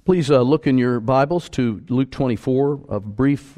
Please look in your Bibles to Luke 24, a brief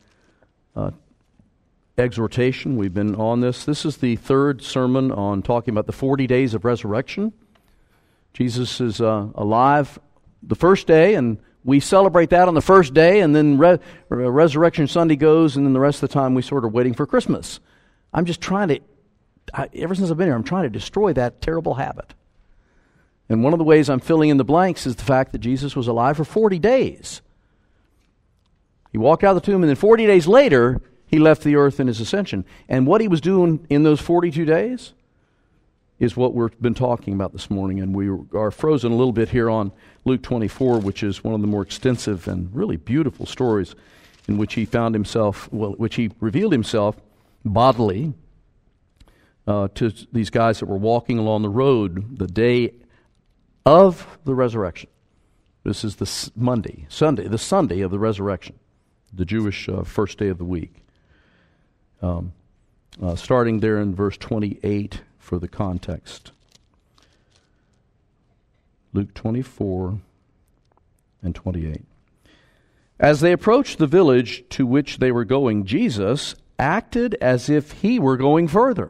exhortation. We've been on this. This is the third sermon on talking about the 40 days of resurrection. Jesus is alive the first day, and we celebrate that on the first day, and then Resurrection Sunday goes, and then the rest of the time we sort of waiting for Christmas. I'm just trying to, ever since I've been here, I'm trying to destroy that terrible habit. And one of the ways I'm filling in the blanks is the fact that Jesus was alive for 40 days. He walked out of the tomb, and then 40 days later, he left the earth in his ascension. And what he was doing in those 42 days is what we've been talking about this morning. And we are frozen a little bit here on Luke 24, which is one of the more extensive and really beautiful stories in which he found himself, which he revealed himself bodily to these guys that were walking along the road the day of the resurrection. This is the Sunday of the resurrection, the Jewish first day of the week. Starting there in verse 28 for the context. Luke 24 and 28. As they approached the village to which they were going, Jesus acted as if he were going further.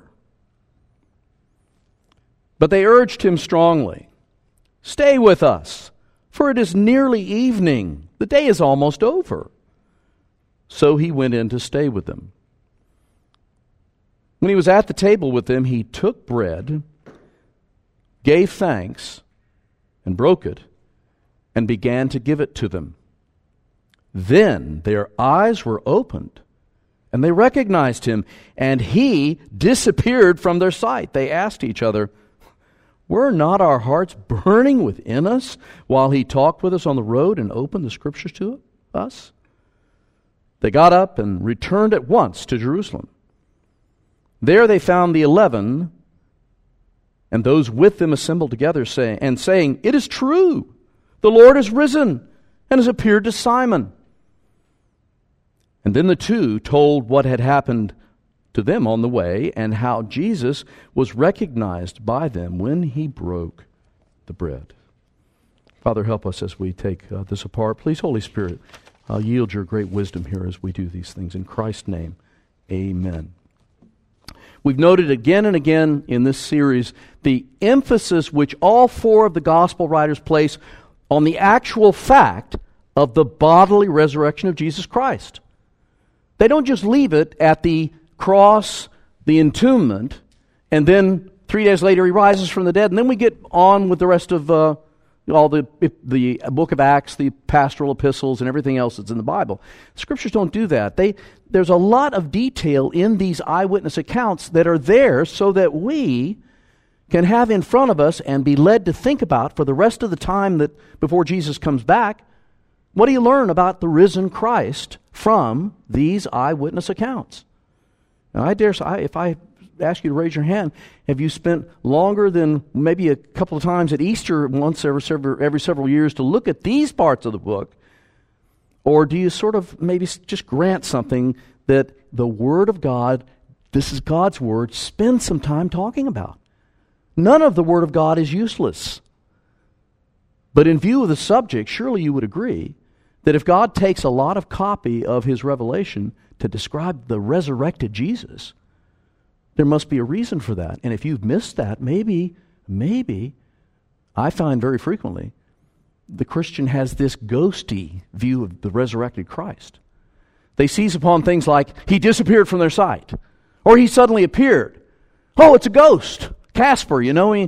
But they urged him strongly, "Stay with us, for it is nearly evening. The day is almost over." So he went in to stay with them. When he was at the table with them, he took bread, gave thanks, and broke it, and began to give it to them. Then their eyes were opened, and they recognized him, and he disappeared from their sight. They asked each other, "Were not our hearts burning within us while he talked with us on the road and opened the Scriptures to us?" They got up and returned at once to Jerusalem. There they found the 11 and those with them assembled together, saying, "It is true, the Lord is risen and has appeared to Simon." And then the two told what had happened to them on the way, and how Jesus was recognized by them when he broke the bread. Father, help us as we take this apart. Please, Holy Spirit, yield your great wisdom here as we do these things. In Christ's name, amen. We've noted again and again in this series the emphasis which all four of the gospel writers place on the actual fact of the bodily resurrection of Jesus Christ. They don't just leave it at the cross, the entombment, and then 3 days later he rises from the dead, and then we get on with the rest of all the book of Acts, the pastoral epistles, and everything else that's in the Bible. Scriptures don't do that. There's a lot of detail in these eyewitness accounts that are there so that we can have in front of us and be led to think about for the rest of the time that before Jesus comes back, what do you learn about the risen Christ from these eyewitness accounts? Now, I dare say, if I ask you to raise your hand, have you spent longer than maybe a couple of times at Easter once every several years to look at these parts of the book? Or do you sort of maybe just grant something that the Word of God, this is God's Word, spend some time talking about? None of the Word of God is useless. But in view of the subject, surely you would agree that if God takes a lot of copy of His revelation to describe the resurrected Jesus, there must be a reason for that. And if you've missed that, maybe, I find very frequently, the Christian has this ghosty view of the resurrected Christ. They seize upon things like, he disappeared from their sight, or he suddenly appeared. Oh, it's a ghost. Casper, and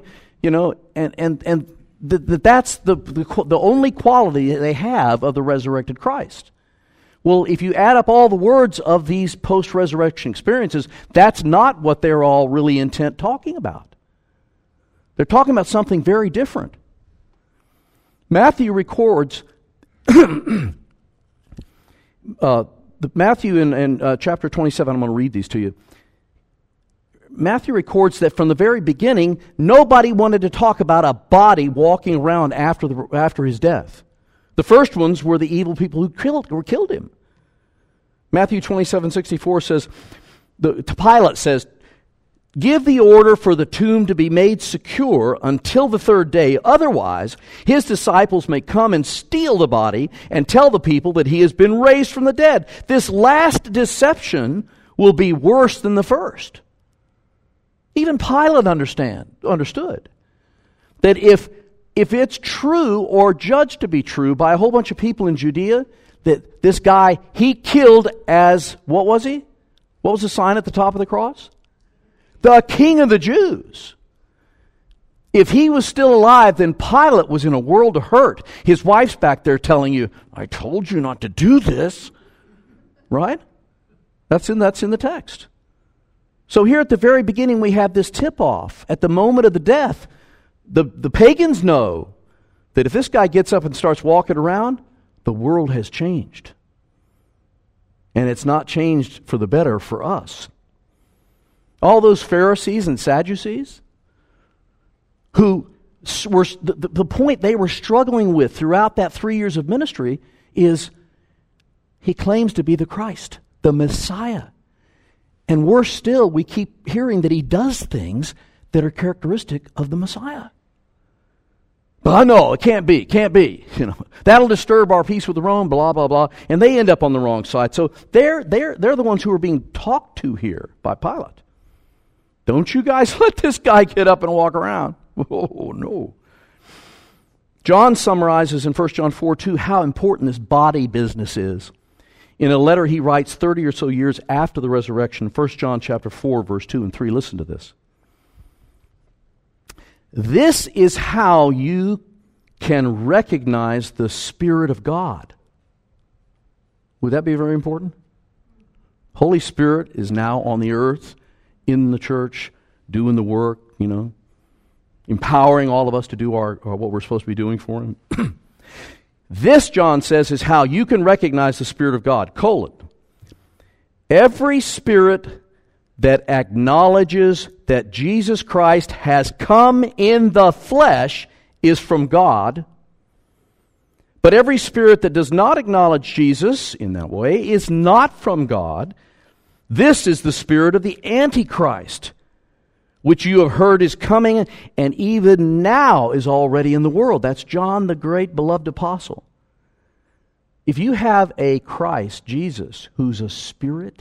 that's the only quality they have of the resurrected Christ. Well, if you add up all the words of these post-resurrection experiences, that's not what they're all really intent talking about. They're talking about something very different. Matthew records, Matthew in chapter 27, I'm going to read these to you. Matthew records that from the very beginning, nobody wanted to talk about a body walking around after his death. The first ones were the evil people who killed him. Matthew 27:64 says, Pilate says, give the order for the tomb to be made secure until the third day. Otherwise, his disciples may come and steal the body and tell the people that he has been raised from the dead. This last deception will be worse than the first. Even Pilate understood that if it's true or judged to be true by a whole bunch of people in Judea, that this guy he killed as, what was he? What was the sign at the top of the cross? The King of the Jews. If he was still alive, then Pilate was in a world of hurt. His wife's back there telling you, I told you not to do this. Right? That's in the text. So here at the very beginning we have this tip-off. At the moment of the death, the pagans know that if this guy gets up and starts walking around, the world has changed. And it's not changed for the better for us. All those Pharisees and Sadducees who were, the point they were struggling with throughout that 3 years of ministry is he claims to be the Christ, the Messiah. And worse still, we keep hearing that he does things that are characteristic of the Messiah. But no, it can't be. That'll disturb our peace with Rome, blah, blah, blah. And they end up on the wrong side. So they're the ones who are being talked to here by Pilate. Don't you guys let this guy get up and walk around. Oh, no. John summarizes in 1 John 4:2 how important this body business is. In a letter he writes 30 or so years after the resurrection, 1 John chapter 4, verse 2 and 3. Listen to this. This is how you can recognize the Spirit of God. Would that be very important? Holy Spirit is now on the earth, in the church, doing the work, empowering all of us to do what we're supposed to be doing for Him. This, John says, is how you can recognize the Spirit of God. Every spirit that acknowledges that Jesus Christ has come in the flesh is from God. But every spirit that does not acknowledge Jesus in that way is not from God. This is the spirit of the Antichrist, which you have heard is coming and even now is already in the world. That's John, the great beloved apostle. If you have a Christ, Jesus, who's a spirit,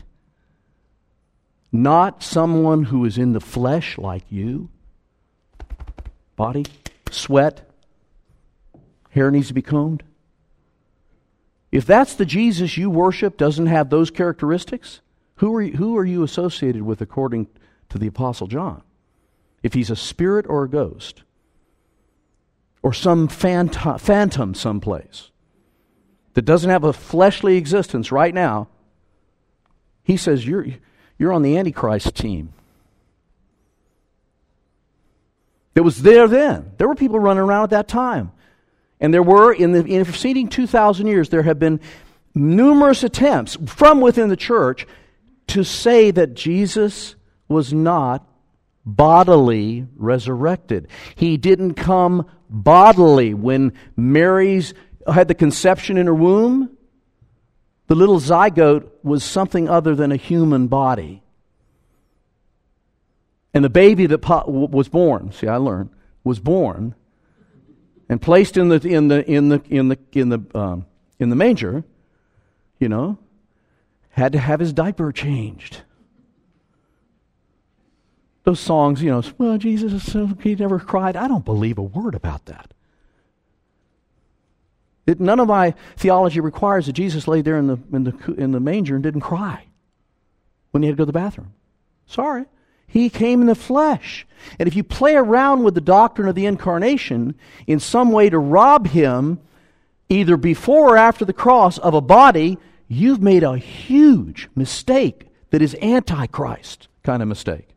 not someone who is in the flesh like you, body, sweat, hair needs to be combed. If that's the Jesus you worship doesn't have those characteristics, who are you associated with according to the Apostle John? If he's a spirit or a ghost, or some phantom someplace that doesn't have a fleshly existence right now, he says you're on the Antichrist team. It was there then. There were people running around at that time. And there were, in the preceding 2,000 years, there have been numerous attempts from within the church to say that Jesus was not bodily resurrected. He didn't come bodily. When Mary's had the conception in her womb, the little zygote was something other than a human body. And the baby that was born, was born and placed in the manger, had to have his diaper changed. Those songs, well, Jesus, he never cried. I don't believe a word about that. None of my theology requires that Jesus laid there in the manger and didn't cry when he had to go to the bathroom. Sorry. He came in the flesh. And if you play around with the doctrine of the incarnation in some way to rob him, either before or after the cross, of a body, you've made a huge mistake that is antichrist kind of mistake.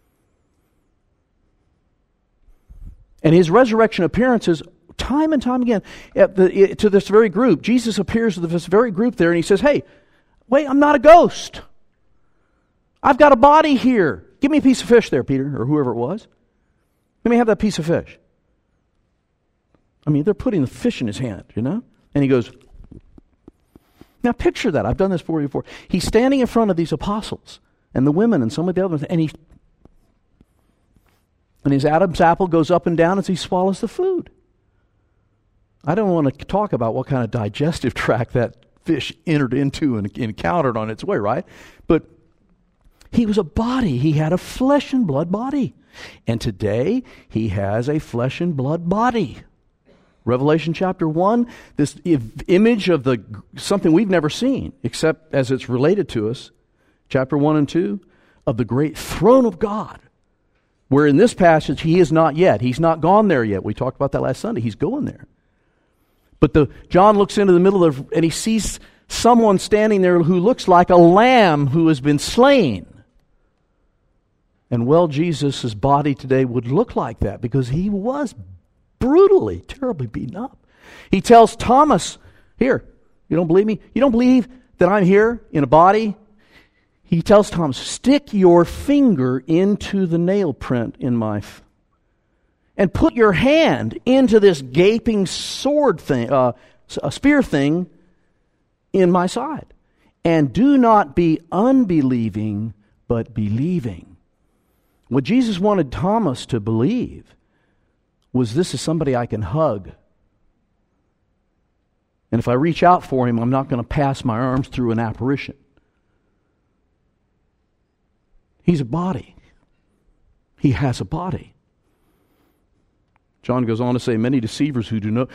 And his resurrection appearances, time and time again, to this very group, Jesus appears to this very group there and he says, hey, wait, I'm not a ghost. I've got a body here. Give me a piece of fish there, Peter, or whoever it was. Let me have that piece of fish. They're putting the fish in his hand, And he goes, now picture that. I've done this for you before. He's standing in front of these apostles and the women and some of the others, and he And his Adam's apple goes up and down as he swallows the food. I don't want to talk about what kind of digestive tract that fish entered into and encountered on its way, right? But he was a body. He had a flesh and blood body. And today, he has a flesh and blood body. Revelation chapter 1, this image of something we've never seen, except as it's related to us, chapter 1 and 2, of the great throne of God. Where in this passage, he is not yet. He's not gone there yet. We talked about that last Sunday. He's going there. But John looks into the middle and he sees someone standing there who looks like a lamb who has been slain. And well, Jesus' body today would look like that because he was brutally, terribly beaten up. He tells Thomas, here, you don't believe me? You don't believe that I'm here in a body? He tells Thomas, stick your finger into the nail print in my and put your hand into this gaping sword thing, a spear thing in my side. And do not be unbelieving, but believing. What Jesus wanted Thomas to believe was this is somebody I can hug. And if I reach out for him, I'm not going to pass my arms through an apparition. He's a body. He has a body. John goes on to say, many deceivers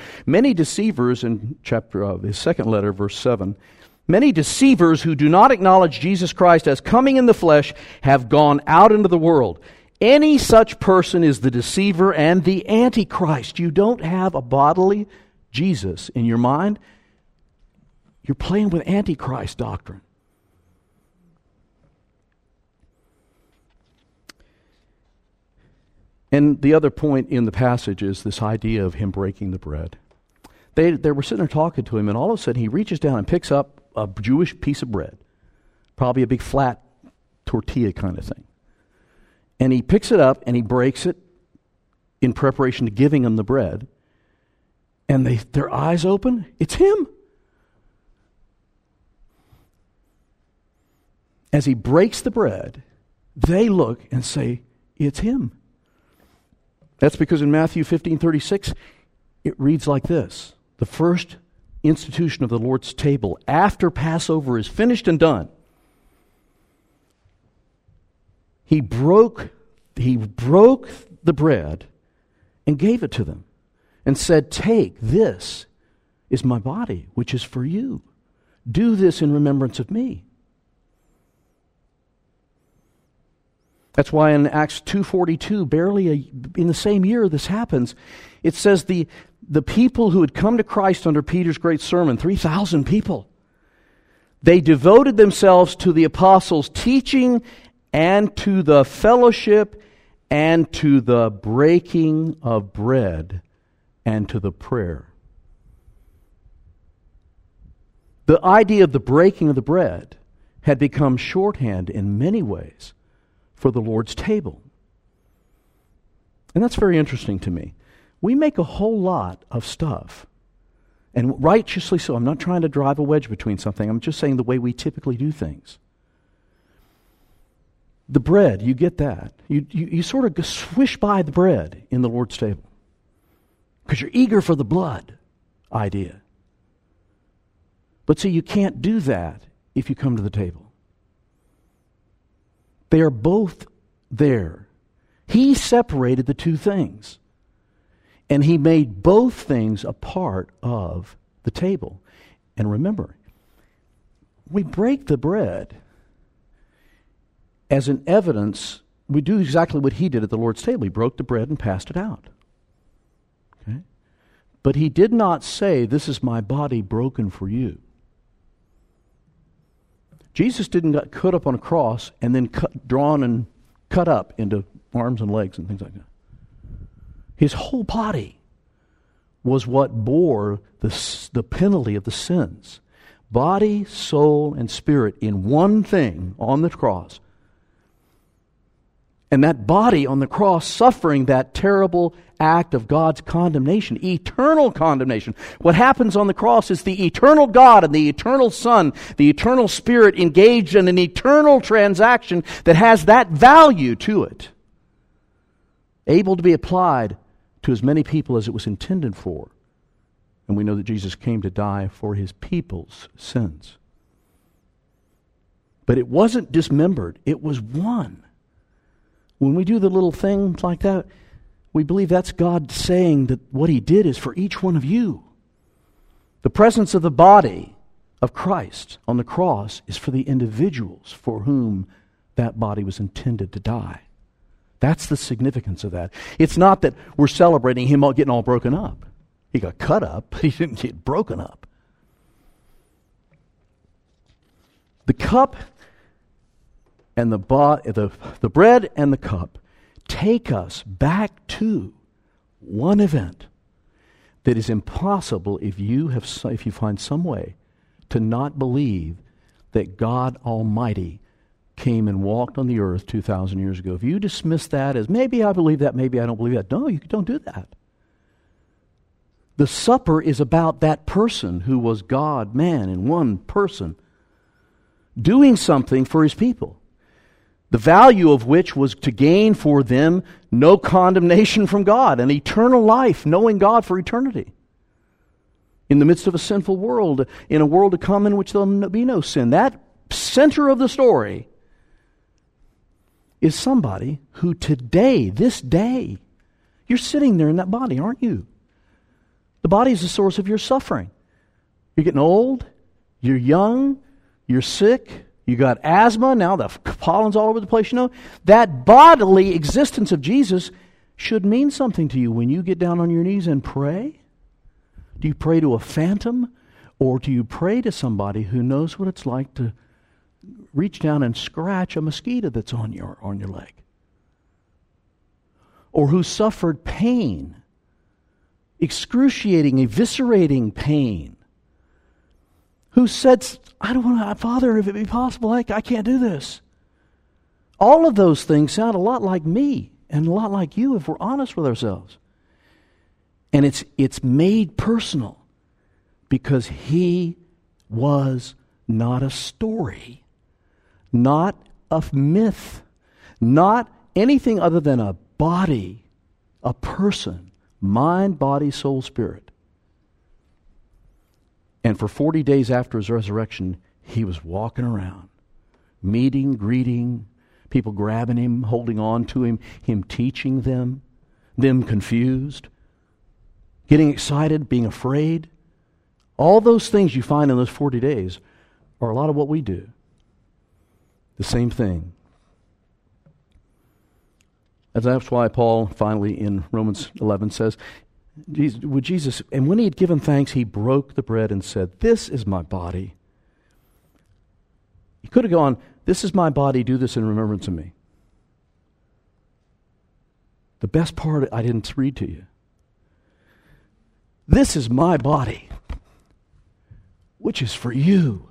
in his second letter, verse 7, many deceivers who do not acknowledge Jesus Christ as coming in the flesh have gone out into the world. Any such person is the deceiver and the antichrist. You don't have a bodily Jesus in your mind. You're playing with antichrist doctrine. And the other point in the passage is this idea of him breaking the bread. They were sitting there talking to him, and all of a sudden he reaches down and picks up a Jewish piece of bread, probably a big flat tortilla kind of thing. And he picks it up and he breaks it in preparation to giving them the bread. And their eyes open. It's him. As he breaks the bread, they look and say, it's him. That's because in Matthew 15:36, it reads like this. The first institution of the Lord's table after Passover is finished and done. He broke the bread and gave it to them and said, take, this is my body, which is for you. Do this in remembrance of me. That's why in Acts 2:42, barely in the same year this happens, it says the people who had come to Christ under Peter's great sermon, 3,000 people, they devoted themselves to the apostles' teaching and to the fellowship and to the breaking of bread and to the prayer. The idea of the breaking of the bread had become shorthand in many ways for the Lord's table. And that's very interesting to me. We make a whole lot of stuff, and righteously so. I'm not trying to drive a wedge between something. I'm just saying the way we typically do things. The bread, you get that. You sort of swish by the bread in the Lord's table because you're eager for the blood idea. But see, you can't do that if you come to the table. They are both there. He separated the two things. And he made both things a part of the table. And remember, we break the bread as an evidence. We do exactly what he did at the Lord's table. He broke the bread and passed it out. Okay? But he did not say, this is my body broken for you. Jesus didn't get cut up on a cross and then drawn and cut up into arms and legs and things like that. His whole body was what bore the penalty of the sins. Body, soul, and spirit in one thing on the cross. And that body on the cross suffering that terrible act of God's condemnation, eternal condemnation. What happens on the cross is the eternal God and the eternal Son, the eternal Spirit engaged in an eternal transaction that has that value to it. able to be applied to as many people as it was intended for. And we know that Jesus came to die for his people's sins. But it wasn't dismembered, it was one. When we do the little things like that, we believe that's God saying that what he did is for each one of you. The presence of the body of Christ on the cross is for the individuals for whom that body was intended to die. That's the significance of that. It's not that we're celebrating him getting all broken up. He got cut up, but he didn't get broken up. The cup and the bread and the cup take us back to one event that is impossible if you find some way to not believe that God Almighty came and walked on the earth 2,000 years ago. If you dismiss that as, maybe I believe that, maybe I don't believe that. No, you don't do that. The supper is about that person who was God, man, in one person, doing something for his people, the value of which was to gain for them no condemnation from God, and eternal life, knowing God for eternity. In the midst of a sinful world, in a world to come in which there will be no sin. That center of the story is somebody who today, this day, you're sitting there in that body, aren't you? The body is the source of your suffering. You're getting old, you're young, you're sick, you got asthma, now the pollen's all over the place, you know. That bodily existence of Jesus should mean something to you when you get down on your knees and pray. Do you pray to a phantom, or do you pray to somebody who knows what it's like to reach down and scratch a mosquito that's on your leg? Or who suffered pain, excruciating, eviscerating pain, who said, I don't want to, Father, if it be possible, I can't do this. All of those things sound a lot like me and a lot like you if we're honest with ourselves. And it's made personal because he was not a story, not a myth, not anything other than a body, a person, mind, body, soul, spirit. And for 40 days after his resurrection, he was walking around, meeting, greeting, people grabbing him, holding on to him teaching them confused, getting excited, being afraid. All those things you find in those 40 days are a lot of what we do. The same thing. And that's why Paul finally in Romans 11 says, with Jesus, and when he had given thanks, he broke the bread and said, this is my body. He could have gone, this is my body, do this in remembrance of me. The best part I didn't read to you. This is my body, which is for you.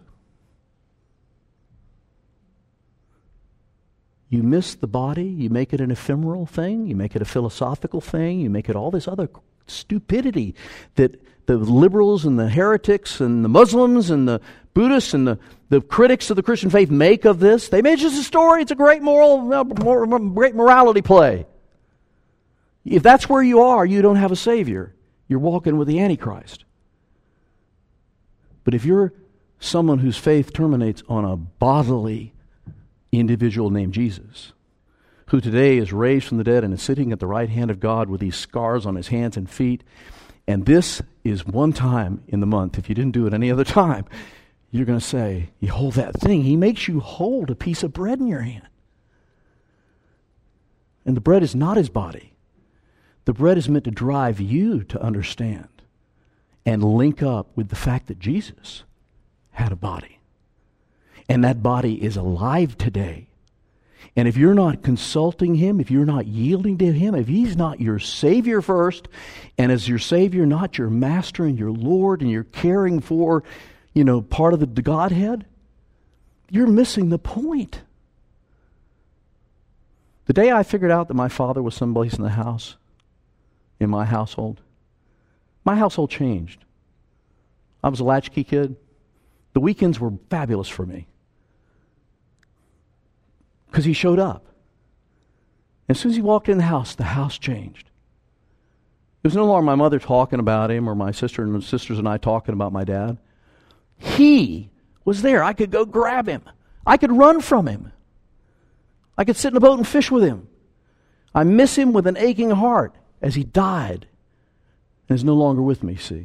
You miss the body, you make it an ephemeral thing, you make it a philosophical thing, you make it all this other stupidity that the liberals and the heretics and the Muslims and the Buddhists and the critics of the Christian faith make of this. They make it just a story, it's a great great morality play. If that's where you are, you don't have a Savior. You're walking with the Antichrist. But if you're someone whose faith terminates on a bodily individual named Jesus, who today is raised from the dead and is sitting at the right hand of God with these scars on his hands and feet, and this is one time in the month, if you didn't do it any other time, you're going to say, you hold that thing. He makes you hold a piece of bread in your hand. And the bread is not his body. The bread is meant to drive you to understand and link up with the fact that Jesus had a body. And that body is alive today. And if you're not consulting him, if you're not yielding to him, if he's not your Savior first, and as your Savior, not your Master and your Lord, and you're caring for, part of the Godhead, you're missing the point. The day I figured out that my father was someplace in the house, in my household changed. I was a latchkey kid. The weekends were fabulous for me because he showed up. As soon as he walked in the house changed. It was no longer my mother talking about him or my sisters and I talking about my dad. He was there. I could go grab him. I could run from him. I could sit in a boat and fish with him. I miss him with an aching heart as he died and is no longer with me, see.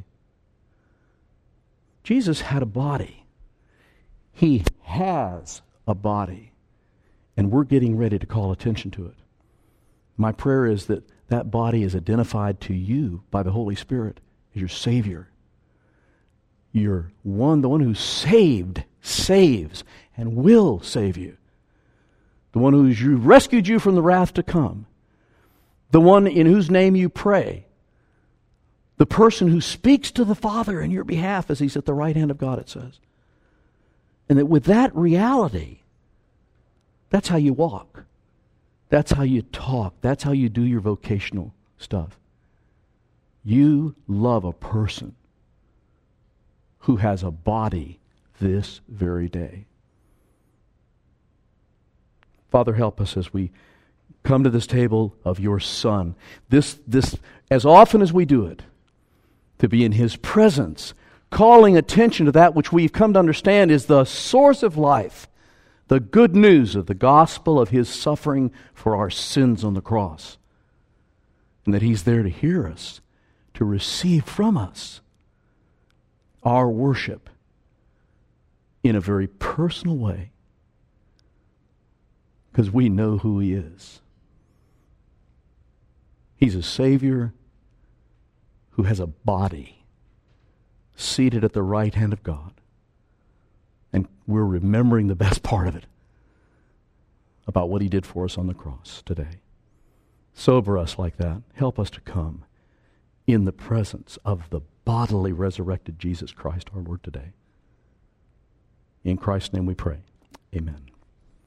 Jesus had a body. He has a body. And we're getting ready to call attention to it. My prayer is that that body is identified to you by the Holy Spirit as your Savior. You're the one who saved, saves, and will save you. The one who's rescued you from the wrath to come. The one in whose name you pray. The person who speaks to the Father in your behalf as he's at the right hand of God, it says. And that with that reality, that's how you walk. That's how you talk. That's how you do your vocational stuff. You love a person who has a body this very day. Father, help us as we come to this table of your Son. This as often as we do it, to be in his presence, calling attention to that which we've come to understand is the source of life, the good news of the gospel of his suffering for our sins on the cross. And that he's there to hear us, to receive from us our worship in a very personal way, because we know who he is. He's a Savior who has a body seated at the right hand of God. And we're remembering the best part of it, about what he did for us on the cross today. Sober us like that. Help us to come in the presence of the bodily resurrected Jesus Christ our Lord today. In Christ's name we pray. Amen.